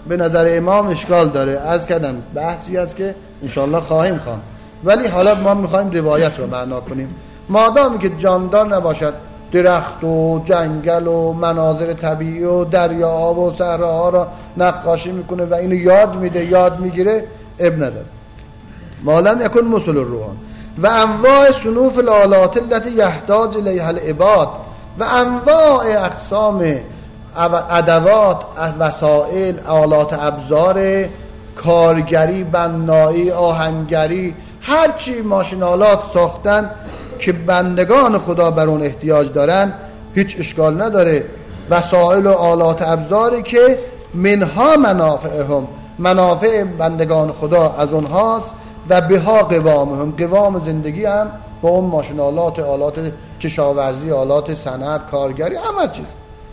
به نظر امام اشکال داره. از کردم بحثی است که انشاءالله خواهیم خواند، ولی حالا ما میخوایم روایت رو معنا کنیم. مادامی که جاندار نباشد، درخت و جنگل و مناظر طبیعی و دریاها و صحراها را نقاشی میکنه و اینو یاد میده، یاد میگیره، اب نداره. معلم یکن مسل الروحان و انواع صنوف الآلات التي يحتاج الیها العباد و انواع اقسام ادوات، وسائل، آلات، ابزار کارگری، بنایی، آهنگری، هرچی ماشینالات ساختن که بندگان خدا بر اون احتیاج دارن، هیچ اشکال نداره. وسائل و آلات ابزاری که منها منافعهم، منافع بندگان خدا از اونهاست، و بها قوامهم، قوام زندگی هم با اون ماشینالات، آلات کشاورزی، آلات صنعت، کارگری، همه چیز.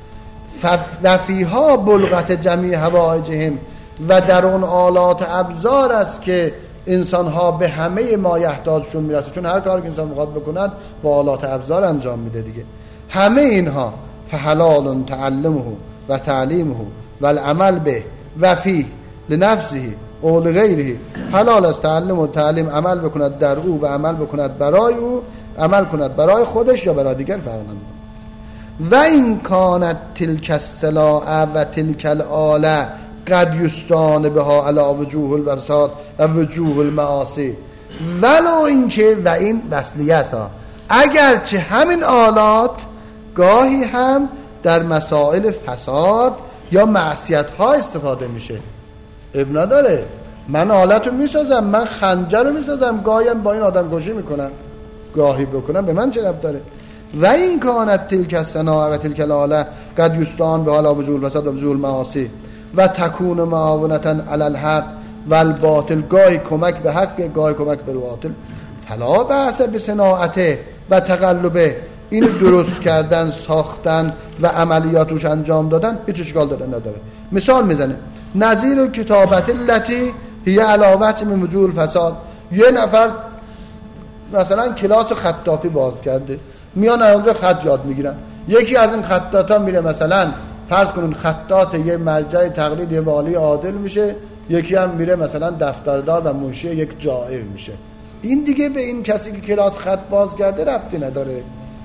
و فیها بلغت جمیع حوائجهم، و در اون آلات ابزار است که انسان ها به همه ما یحتاجشون میرسه، چون هر کار که انسان میخواد بکند با آلات ابزار انجام میده دیگه. همه اینها فحلال تعلمه و تعلیمه و العمل به و فیه لنفسه او لغیره، حلال است تعلم و تعلیم، عمل بکند در او و عمل بکند برای او، عمل کند برای خودش یا برای دیگر، فرق نمیکنه. و این کانت تلک السلاع و تلک الآله قد یستان بها علی وجوه الفساد و وجوه المعاصی، ولو اینکه، و این وصلیه است، اگرچه همین آلات گاهی هم در مسائل فساد یا معصیت ها استفاده میشه، اب نداره. من آلت رو میسازم، من خنجر رو میسازم، گاهی هم با این آدم کشی میکنم، گاهی بکنم، به من چه ربط داره؟ و این کانت تلک الصناعه و تلک الآله قد یستان به حالا وجوه الفساد و وجوه المعاصی و تکون معاونتا علی الحق و الباطل، گاهی کمک به حق، گاهی کمک به باطل. طلا بحث به صناعته و تقلبه، این درست کردن، ساختن و عملیاتش انجام دادن هیچ اشکال نداره. مثال میزنه نظیر کتابت التي هی علاوه من وجوه الفساد. یه نفر مثلا کلاس خطاطی باز کرده، میان اونجا خط یاد میگیرن، یکی از این خطاطا میره مثلا فرض کنون خطاط یه مرجع تقلید، یه والی عادل میشه، یکی هم میره مثلا دفتردار و منشی یک جائر میشه. این دیگه به این کسی که کلاس خط باز کرده ربطی نداره.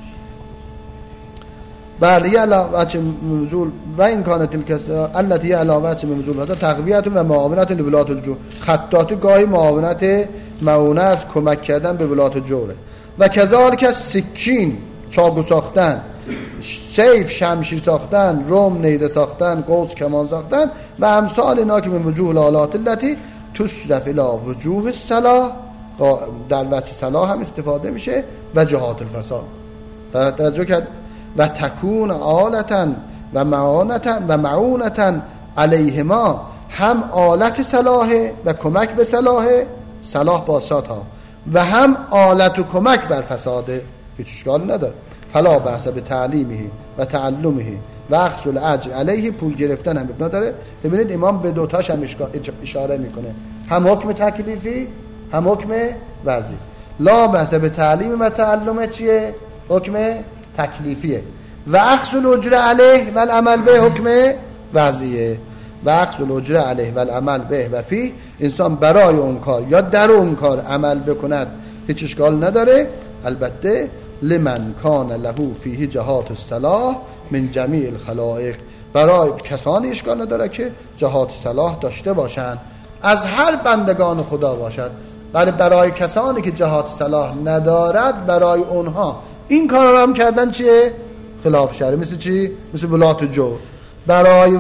بله علاوه موضوع و این کانت التي علاوه موضوع تقویت و معاونت لولات الجور، خطاط گاهی معاونت معونه است، کمک کردن به ولات جوره. و کذالک سکین، چاقو ساختن، سیف شمشیر ساختن، رم نیزه ساختن، قوس کمان ساختن و امثال اینا که من وجوه الالات التي تصرف الى وجوه الصلاح، در وجه صلاح هم استفاده میشه و جهات الفساد. توجه کرد. و تکون آلتا و معونتا علیهما، هم آلت صلاح و کمک به صلاح باسات ها، و هم آلت و کمک بر فساده، هیچ اشکال نداره. فلا بحث به تعلیمه و تعلمه و اخذ الاجر علیه، پول گرفتن هم نداره. ببینید امام به دوتاش هم اشاره میکنه، هم حکم تکلیفی هم حکم وظیفی. لا بحث به تعلیم و تعلم چیه؟ حکم تکلیفیه. و اخذ الاجر علیه و العمل به، حکم وضعیه. و اخذ الاجر علیه و العمل به و فی، انسان برای اون کار یا در اون کار عمل بکند هیچ اشکال نداره. البته لمن کان له فیه جهات الصلاح من جمیع الخلائق، برای کسانی اشکال نداره که جهات صلاح داشته باشند، از هر بندگان خدا باشد. برای کسانی که جهات صلاح ندارد، برای اونها این کار را هم کردن چیه؟ خلاف شرع. مثل چی؟ مثل ولات جور. برای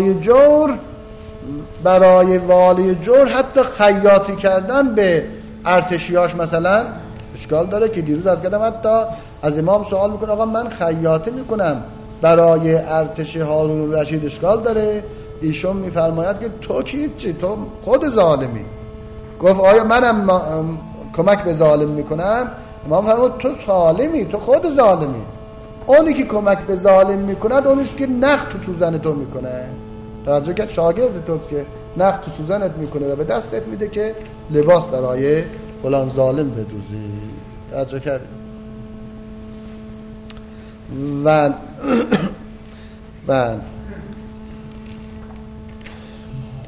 والی جور حتی خیاطی کردن به ارتشیاش مثلا اشکال داره، که دیروز از کردم حتی از امام سوال میکنه آقا من خیاطی میکنم برای ارتش هارون الرشید، اشکال داره؟ ایشون میفرماید که تو چی؟ تو خود ظالمی. گفت آیا منم کمک به ظالم میکنم؟ امام فرمود تو ظالمی، تو خود ظالمی. اونی که کمک به ظالم میکند اونیست که نخ تو سوزن تو میکنه. توجه کرد؟ شاگرد توست که نخ تو سوزنت میکنه و به دستت میده که لباس برای فلان ظالم بدوزی. توجه کرد؟ و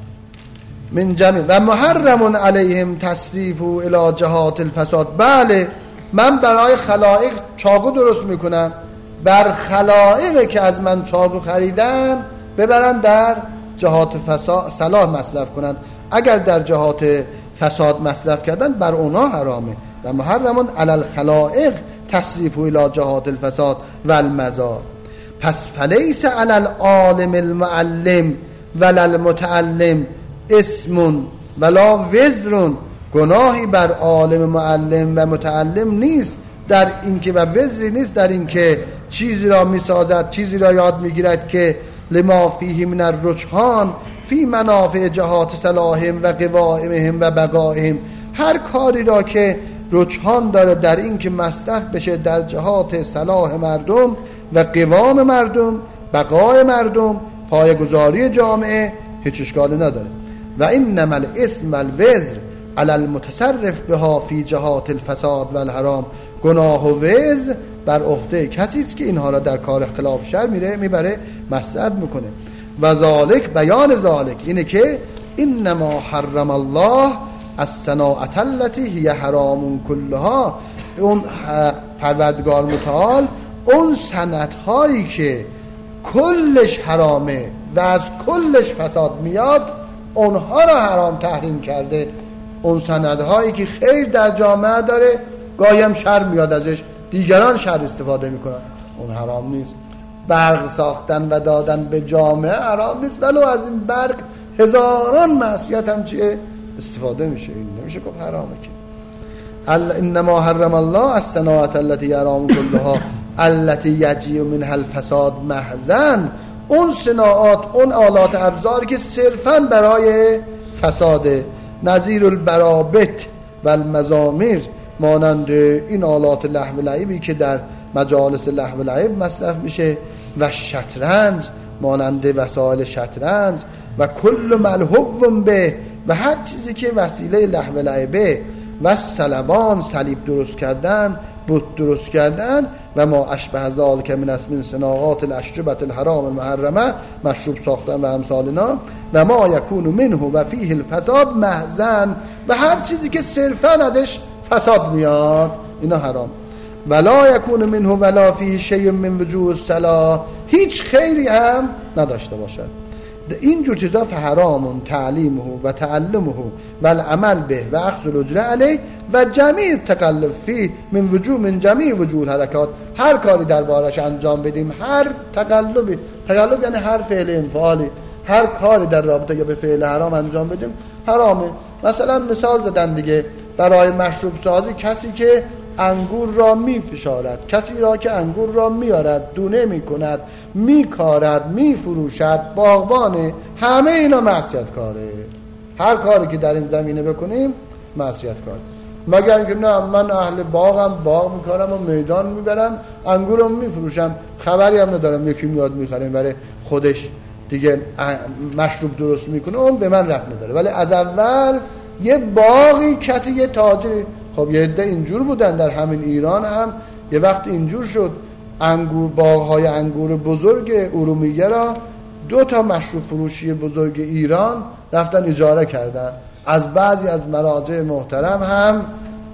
من جميع و محرم علیهم تصریف الی جهات الفساد. بله من برای خلائق چاقو درست میکنم، بر خلائق که از من چاقو خریدن ببرن در جهات فساد صلاح مصرف کنن. اگر در جهات فساد مصرف کردن بر اونا حرامه. و محرم علی الخلائق تصریف الی جهات الفساد و المزار. پس فلیس علی العالم المعلم ولا المتعلم اسم ولا وزر، گناهی بر عالم معلم و متعلم نیست در اینکه و وزری نیست در اینکه چیزی را میسازد، چیزی را یاد میگیرد که لما فیه من الرجحان فی منافع جهات صلاحهم و قوائمهم و بقائهم. هر کاری را که رجحان داره در این که مصلح بشه در جهات صلاح مردم و قوام مردم، بقای مردم، پایه‌گذاری جامعه، هیچ اشکالی نداره. و انما الاسم والوزر علی المتصرف بها فی جهات الفساد و الحرام. گناه و وزر بر عهده کسی است که اینها را در کار اختلاف شر میبره مصرف میکنه. و ذالک بیان ذالک اینه که انما حرم الله الصناعة التي هي حرام کلها. اون پروردگار متعال اون صنعت هایی که کلش حرامه و از کلش فساد میاد اونها را حرام تحریم کرده. اون صنعت هایی که خیر در جامعه داره گاهی هم شر میاد ازش، دیگران شر استفاده میکنن، اون حرام نیست. برق ساختن و دادن به جامعه حرام نیست، ولو از این برق هزاران معصیت هم چیه استفاده میشه، این نمیشه گفت حرامه که. انما حرم الله الصناعة التي حرام كلها التي يجيء منها الفساد محضاً. اون صناعات، اون آلات ابزار که صرفاً برای فساده، نظیر البرابط و المزامیر، مانند این آلات لهو و لعبی که در مجالس لهو و لعب مصرف میشه، و شطرنج مانند وسایل شطرنج، و کل ملهو به، و هر چیزی که وسیله لهو و لعبه، و صلبان، صلیب درست کردن، بت درست کردن، و ما اشبه ذلک من اسم صناعات الاشربة الحرام المحرمه، مشروب ساختن و امثال اینا، و ما یکون منه و فیه الفساد محضاً، و هر چیزی که صرفاً ازش فساد میاد اینا حرام. ولا یکون منه ولا فیه شیء من وجوه الصلاح، هیچ خیری هم نداشته باشد. این جور چیزا فحرام تعلیمه و تعلمه و العمل به و اخذ الاجره علیه و جمیع تکلف فی من وجوه من جمیع وجوه الحرکات. هر کاری دربارش انجام بدیم، هر تقلب یعنی هر فعل انفعالی، هر کاری در رابطه به فعل حرام انجام بدیم حرامه. مثلا مثال زدن دیگه، برای مشروب سازی کسی که انگور را می فشارد، کسی را که انگور را میارد، دونه می کند، می کارد، می فروشد، باغبانه، همه اینا معصیت کاره. هر کاری که در این زمینه بکنیم معصیت کاره. مگر اینکه نه من اهل باغم، باغ میکارم و میدان میبرم، انگورم میفروشم، خبری هم ندارم، یکی میاد میخریم برای خودش دیگه مشروب درست میکنه، اون به من ربط نداره. ولی از اول یه باغی کسی، یه تاجری، خب یه عده اینجور بودن در همین ایران هم یه وقت اینجور شد، انگور باغ‌های انگور بزرگ ارومیه را 2 مشروب فروشی بزرگ ایران رفتن اجاره کردن. از بعضی از مراجع محترم هم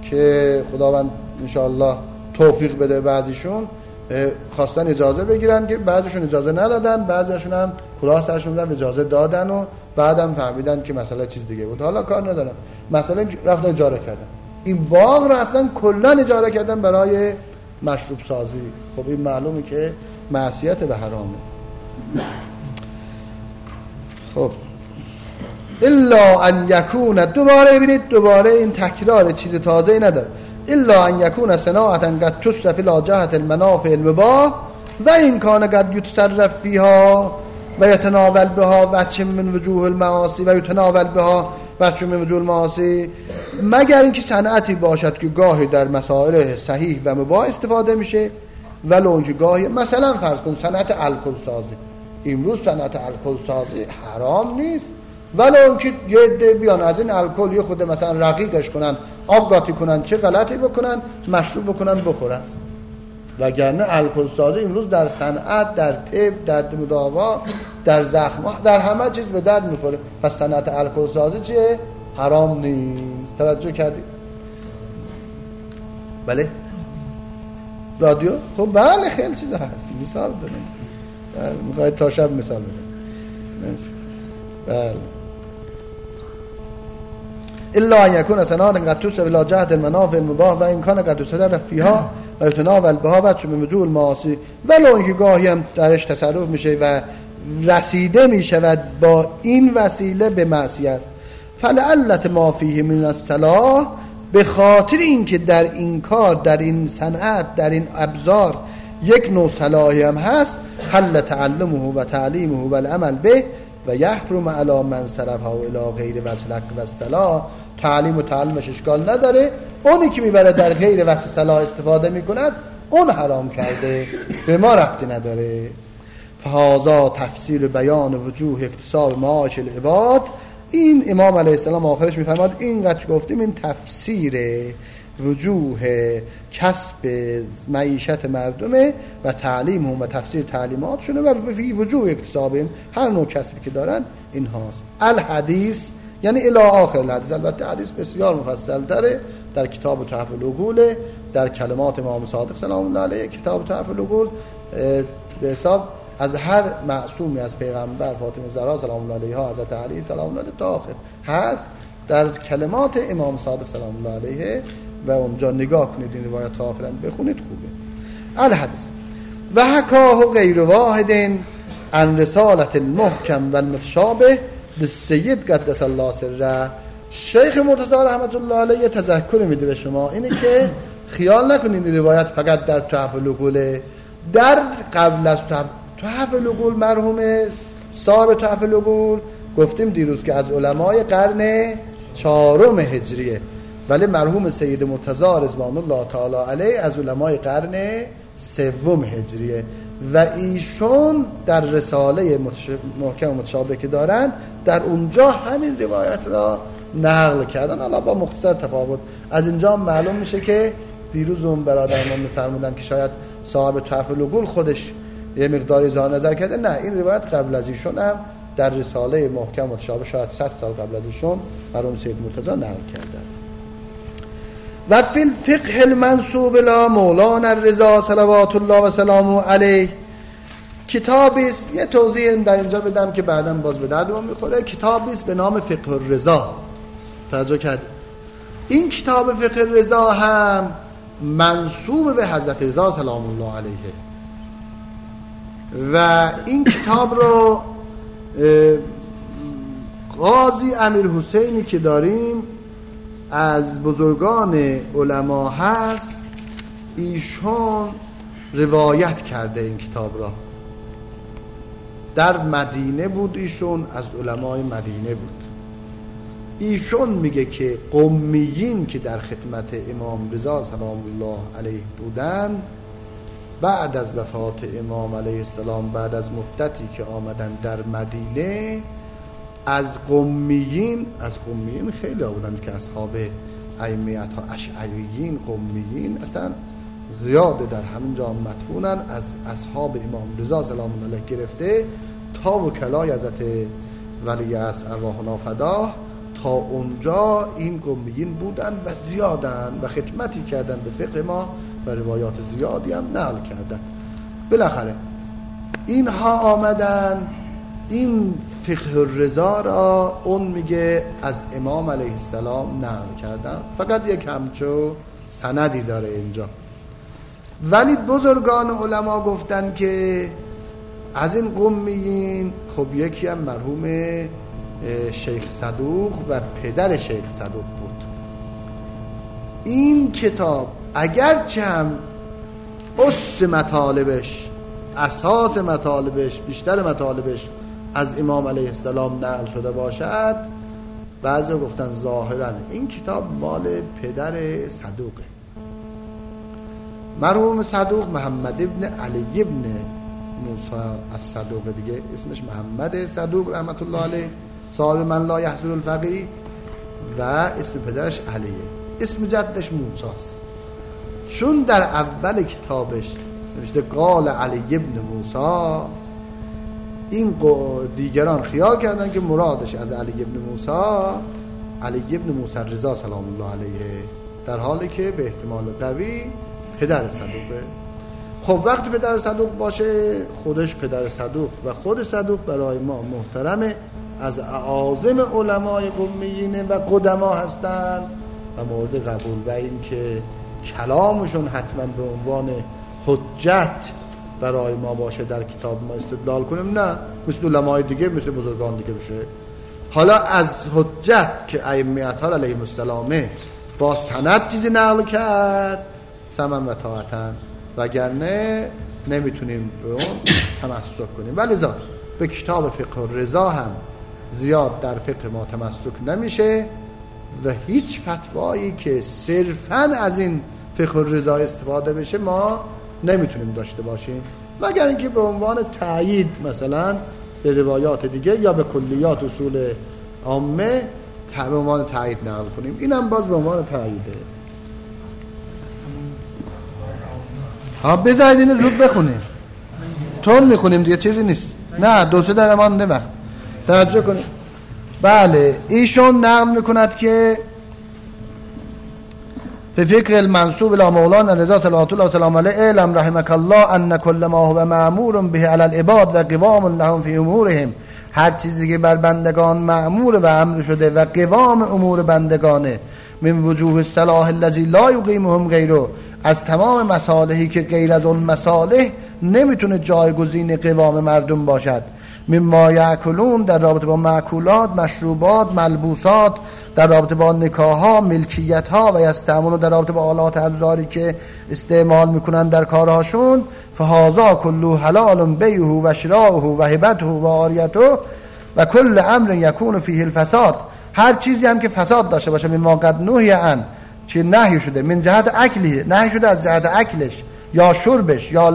که خداوند انشاءالله توفیق بده بعضیشون خواستن اجازه بگیرن که بعضیشون اجازه ندادن، بعضیشون هم کلاه سرشون رفت اجازه دادن و بعدم فهمیدن که مسئله چیز دیگه بود. حالا کار ندارم، مثلا رفتن اجاره کردن این باغ رو، اصلا کلن اجاره کردن برای مشروب سازی. خب این معلومه که معصیت به حرامه. خب الا ان یکون، دوباره ببینید دوباره این تکرار چیز تازه‌ای نداره، الا ان یکون صناعة قد تصرف الى جهت المنافع المباح و این کان قد یتصرف فیها و یتناول بها وجه من وجوه المعاصی و یتناول بها وجه من وجوه المعاصی، مگر اینکه صنعتی باشد که گاهی در مسائل صحیح و مباح استفاده میشه، ولو اینکه گاهی، مثلا فرض کن صنعت الکل سازی، امروز صنعت الکل سازی حرام نیست، ولو اینکه یه عده بیان از این الکل یه خود مثلا رقیقش کنن، آب قاطی کنن، چه غلطی بکنن، مشروب بکنن بخورن، وگرنه الکل سازی امروز در صنعت، در طب، در مداوا، در زخم‌ها، در همه چیز به درد میخوره. پس صنعت الکل سازی چیه؟ حرام نیست. توجه کردید؟ بله رادیو؟ خب بله خیلی چیزا هست. مثال بزنید. میخواید تا شب مثال بزنید؟ بله. الا ان یکون سناد قد توسع الى جهد المنافع المباح و این کان قد تصدر فیها و یتناول بها و چون موضوع المعاصی، ولو اینکه گاهی هم درش تصرف میشه و رسیده میشود با این وسیله به معصیت. فلعلت ما فیه من الصلاح، به خاطر اینکه در این کار، در این صنعت، در این ابزار یک نوع صلاحی هم هست، حل تعلمه و تعلیمه و العمل به و یحرم علی من صرفه الی غیر وجه لک و الصلاح. تعلیم و تعلمش اشکال نداره، اونی که میبره در غیر وجه صلاح استفاده میکند اون حرام کرده، به ما ربطی نداره. فهذا تفسیر بیان وجوه اکتساب معاش العباد. این امام علیه السلام آخرش میفرماد این قد گفتیم این تفسیر وجوه کسب معیشت مردمه و تعلیم هم و تفسیر تعلیماتشونه و فی وجوه اکتسابهم، هر نوع کسبی که دارن این هاست. الحدیث یعنی الی آخر الحدیث. البته حدیث بسیار مفصل تره، در کتاب تحف العقول، در کلمات امام صادق سلام الله علیه کتاب تحف العقول به حساب از هر معصومی از پیغمبر، فاطمه زهرا سلام الله علیها، حضرت علی سلام الله علیه تا آخر هست در کلمات امام صادق سلام الله علیه و اونجا نگاه کنید این روایت تا آخر بخونید خوبه. الحدیث و حکاه غیر واحد عن رسالت المحکم و المتشابه للسید قدس الله سره. شیخ مرتضی رحمت الله علیه تذکر میده به شما اینه که خیال نکنید این روایت فقط در تحف العقول. در قبل از تحف العقول مرحوم صاحب تحف العقول گفتیم دیروز که از علمای قرن 4 هجریه، ولی مرحوم سید مرتضی رضوان الله تعالی علیه از علمای قرن 3 هجریه و ایشون در رساله محکم و متشابه که دارن در اونجا همین روایت را نقل کردن، حالا با مختصر تفاوت. از اینجا معلوم میشه که دیروز اون برادران میفرمودن که شاید صاحب تحف العقول خودش یه مقداری اظهار نظر کرده. نه، این روایت قبل از ایشون هم در رساله محکم و متشابه شاید 100 سال قبل از ایشون مرحوم سید مرتضی نقل کرده است. و فی الفقه المنسوب الی مولانا الرضا صلوات الله و سلامه علیه کتابی است، یه توضیح در اینجا بدم که بعداً باز به درد ما میخوره. کتابی است به نام فقه الرضا. توجه کرد این کتاب فقه الرضا هم منسوب به حضرت رضا سلام الله علیه و این کتاب رو قاضی امیر حسینی که داریم از بزرگان علما هست، ایشون روایت کرده این کتاب را. در مدینه بود، ایشون از علمای مدینه بود. ایشون میگه که قمیین که در خدمت امام رضا سلام الله علیه بودن، بعد از وفات امام علیه السلام، بعد از مدتی که آمدن در مدینه، از قمیین خیلی بودن که اصحاب ائمه ها اشعریین، قمیین اصلا زیاده در همین جا مدفونن، از اصحاب امام رضا سلام الله علیه گرفته تا وکلای حضرت ولی از ارواحنا فداه، تا اونجا این قمیین بودن و زیادن و خدمتی کردن به فقه ما و روایات زیادی هم نقل کردن. بالاخره اینها آمدن این فقه الرضا را اون میگه از امام علیه السلام نقل کردن، فقط یک همچو سندی داره اینجا. ولی بزرگان علما گفتن که از این قمیین خب یکی هم مرحوم شیخ صدوق و پدر شیخ صدوق بود. این کتاب اگرچه هم اساس مطالبش بیشتر مطالبش از امام علیه السلام نقل شده باشد، بعضی گفتن ظاهرا این کتاب مال پدر صدوقه. مرحوم صدوق محمد ابن علی ابن موسی از صدوق دیگه، اسمش محمد صدوق رحمت الله علیه، صاحب من لا یحصل الفقیه، و اسم پدرش علیه، اسم جدش موسی است. چون در اول کتابش نوشته قال علی ابن موسی. این دیگران خیال کردن که مرادش از علی ابن موسی رضا سلام الله علیه، در حالی که به احتمال قوی پدر صدوقه. خب وقتی پدر صدوق باشه، خودش پدر صدوق و خود صدوق برای ما محترمه، از اعاظم علمای قمیین و قدما هستند و مورد قبول، و این که کلامشون حتما به عنوان حجت برای ما باشه در کتاب ما استدلال کنیم، نه مثل علمای دیگه، مثل بزرگان دیگه بشه. حالا از حجت که ائمه اطهار علیهم السلام با سند چیزی نقل کرد، سمن و طاعتن، وگرنه نمیتونیم به اون تمسک کنیم. ولذا به کتاب فقه الرضا هم زیاد در فقه ما تمسک نمیشه و هیچ فتوایی که صرفاً از این فقه الرضا استفاده بشه ما نمیتونیم داشته باشیم، مگر اینکه به عنوان تایید مثلا به روایات دیگه یا به کلیات اصول عامه به عنوان تایید نقل کنیم. اینم باز به عنوان تاییده. ها بذارید اینو زود بخونیم، تون میخونیم دیگه، چیزی نیست. نه 2-3 دقیقه مانده وقت، توجه کنید. بله ایشون نقل میکند که فی فقه المنسوب الى مولانا رضا صلوات الله وسلام علیه اعلم رحمک الله ان کل ما هو مأمور به علی العباد و قوام لهم فی امورهم، هر چیزی که بر بندگان مأمور و امر شده و قوام امور بندگانه، من وجوه الصلاح الذی لا یقیمهم غیره، از تمام مصالحی که غیر از اون مصالح نمیتونه جایگزین قوام مردم باشد، مما یاکلون در رابطه با مأکولات، مشروبات، ملبوسات، در رابطه با نکاح‌ها، ملکیت‌ها و یستعملون در رابطه با آلات ابزاری که استعمال میکنن در کارهاشون، فهذا کله حلال بیعه و شراؤه و هبته و عاریته و کل امر یکون فیه الفساد، هر چیزی هم که فساد داشته باشه، مما قد نهی عن، چی نهی شده، من جهت اکلی، نهی شده از جهت اکلش یا شربش یا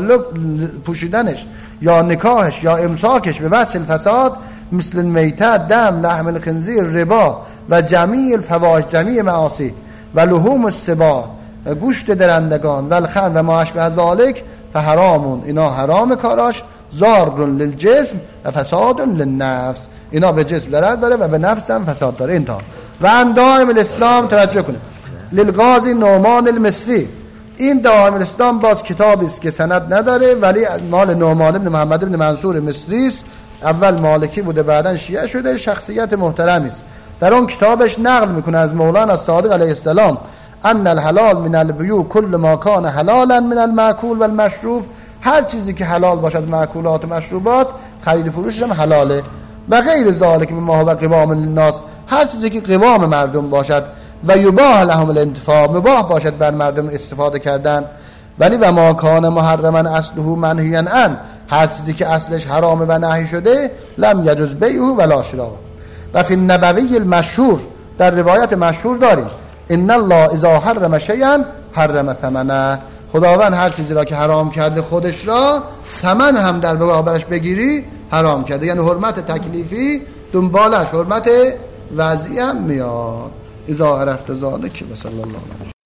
پوشیدنش یا نکاحش یا امساکش به وجه الفساد، مثل المیته، دم، لحم الخنزیر، ربا و جمیع الفواحش، جمیع معاصی و لحوم السباع، گوشت درندگان و الخمر و ما اشبه ذالک، فحرامون، اینا حرام کاراش، ضار للجسم و فساد للنفس، اینا به جسم ضرر داره و به نفس هم فساد داره. انتها. و ان دائم الاسلام، توجه کنید، للغازی نعمان المصری، این دائم الاسلام باز کتابی است که سند نداره ولی مال نعمان بن محمد بن منصور مصری است، اول مالکی بوده بعدن شیعه شده، شخصیت محترمی است. در اون کتابش نقل میکنه از مولانا صادق علیه السلام ان الحلال من البیوع کل ما کان حلالا من المأکول و المشروب، هر چیزی که حلال باشه از مأکولات و مشروبات خرید و فروشش هم حلاله، و غیر ذالک مما هو قوام للناس، هر چیزی که قوام مردم باشد، و یباح لهم الانتفاع، مباح باشد بر مردم استفاده کردن، ولی و ما کان محرما اصله منهیا عنه، هر چیزی که اصلش حرامه و نهی شده، لم یجوز بیعه ولا شراؤه. و فی النبوی المشهور، در روایت مشهور داریم ان الله اذا حرم شیئا حرم ثمنه، خداوند هر چیزی را که حرام کرده خودش را، ثمن هم در برابرش بگیری حرام کرده، یعنی حرمت تکلیفی دنبالش حرمت وضعی هم میاد. اذا عرفت ذلک، صلی الله علیه